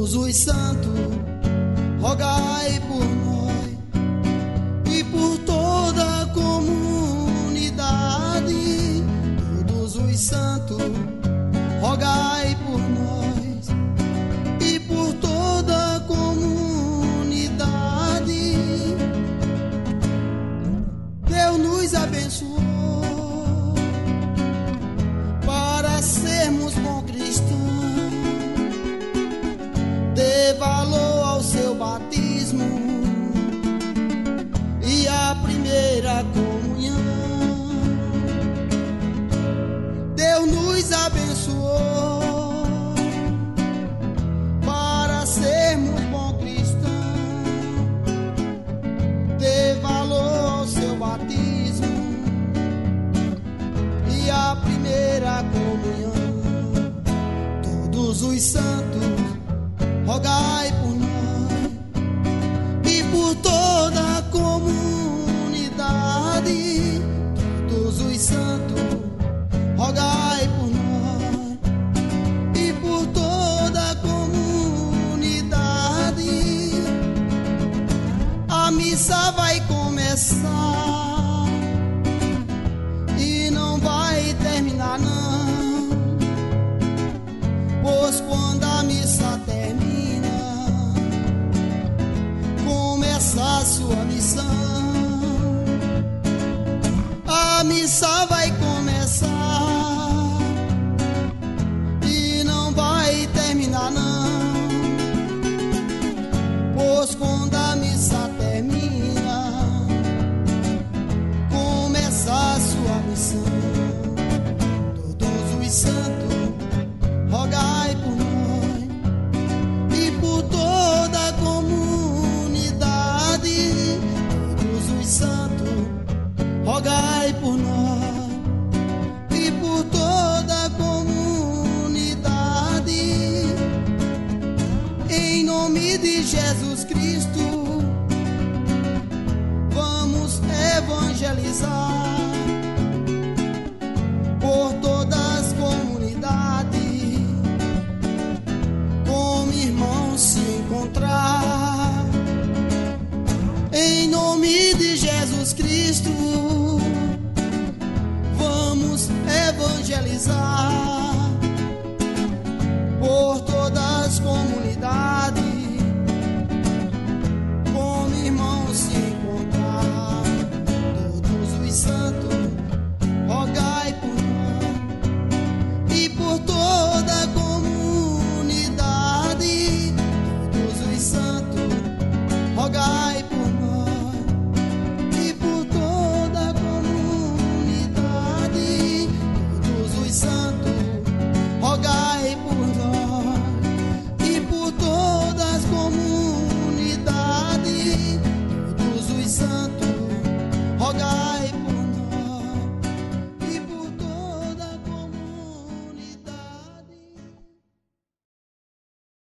todos os santos, rogai por nós e por toda a comunidade. Todos os santos, rogai por nós e por toda a comunidade. Deus nos abençoou para sermos bons cristãos. Dê valor ao seu batismo e à primeira comunhão. Deus nos abençoou para sermos bons cristãos. Dê valor ao seu batismo e à primeira comunhão. Todos os santos, rogai por nós e por toda a comunidade. Todos os santos, rogai por nós e por toda a comunidade. A missa vai começar e não vai terminar não, pois quando a missa termina, começa a sua missão. A missa vai começar e não vai terminar não, pois quando a missa termina, começa a sua missão. Todos os santos, rogai por nós e por toda a comunidade. Todos os santos, rogai por nós e por toda a comunidade. Em nome de Jesus Cristo, vamos evangelizar por todas as comunidades, como irmãos se encontrar. Em nome de Jesus Cristo, vamos evangelizar por todas as comunidades, como irmãos se encontrar. Todos os santos, rogai por nós e por toda a comunidade. Todos os santos, rogai por nós e por toda a comunidade. Todos os santos, rogai por nós e por todas as comunidades. Todos os santos, rogai